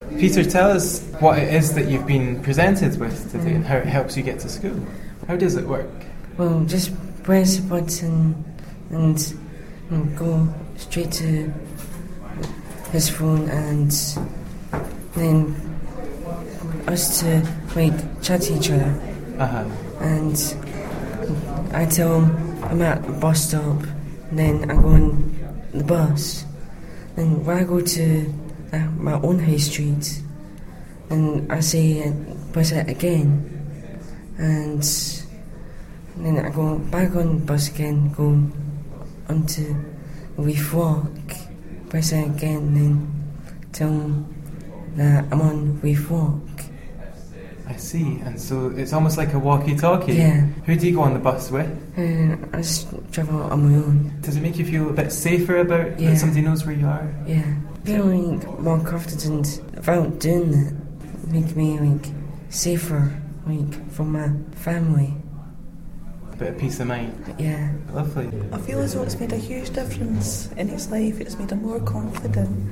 Peter, tell us what it is that you've been presented with today and how it helps you get to school. How does it work? Well, just press a button and go straight to his phone, and then us to chat to each other. And I tell him I'm at the bus stop, and then I go on the bus. And when I go to my own high street, and I say press it again, and then I go back on the bus again, go onto Reef Walk, press it again, and then tell them that I'm on Reef Walk. I see, and so it's almost like a walkie-talkie. Yeah. Who do you go on the bus with? I just travel on my own. Does it make you feel a bit safer about that somebody knows where you are? Yeah. Feeling more confident about doing that make me safer for my family. A bit of peace of mind. Yeah. Lovely. I feel as though it's made a huge difference in his life. It's made him more confident.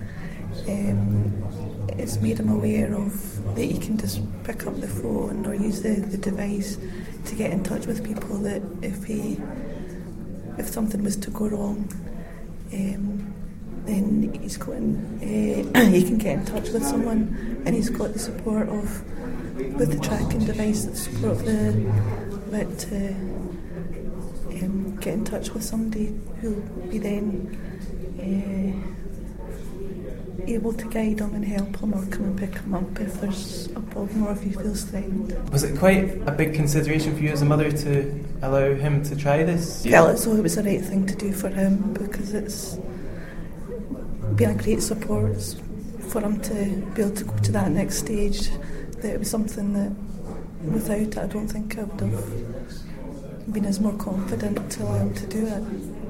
It's made him aware of that he can just pick up the phone or use the device to get in touch with people, that if something was to go wrong, then he's going he can get in touch with someone, and he's got the support of, with the tracking device, the support of to get in touch with somebody who'll be then able to guide him and help him or come and pick him up if there's a problem or if he feels threatened. Was it quite a big consideration for you as a mother to allow him to try this? I felt as though it was the right thing to do for him, because it's been a great support for him to be able to go to that next stage. That it was something that without it I don't think I would have been as more confident to allow him to do it.